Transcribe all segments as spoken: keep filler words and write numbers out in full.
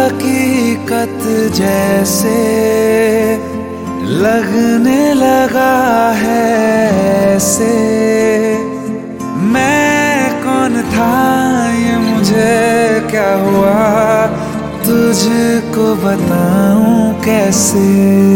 हकीकत जैसे लगने लगा है ऐसे। मैं कौन था ये मुझे क्या हुआ, तुझको बताऊं कैसे।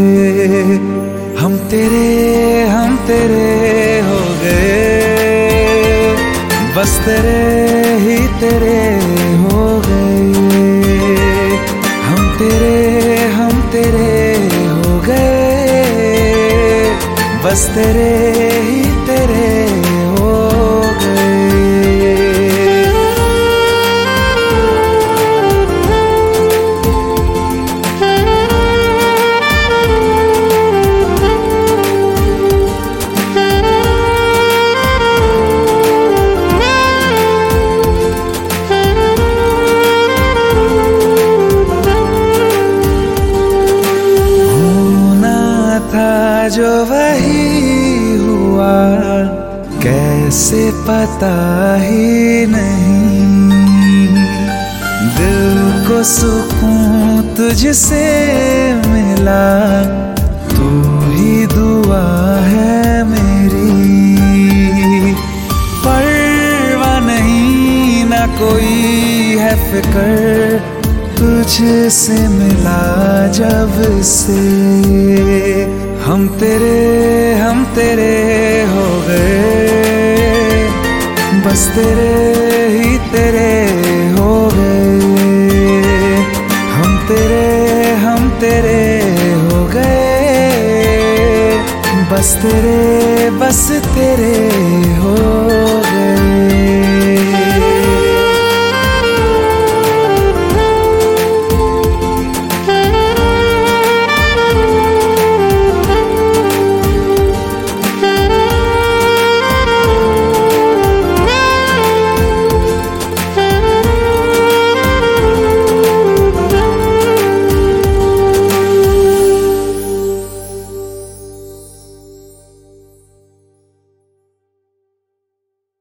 हम तेरे हम तेरे हो गए, बस तेरे ही तेरे हो गए। हम तेरे हम तेरे हो गए, बस तेरे ही तेरे हो गए। जो वही हुआ कैसे पता ही नहीं। दिल को सुकून तुझसे मिला, तू ही दुआ है मेरी। परवाह नहीं ना कोई है फिक्र, तुझसे मिला जब से। हम तेरे हम तेरे हो गए, बस तेरे ही तेरे हो गए। हम तेरे हम तेरे हो गए, बस तेरे बस तेरे हो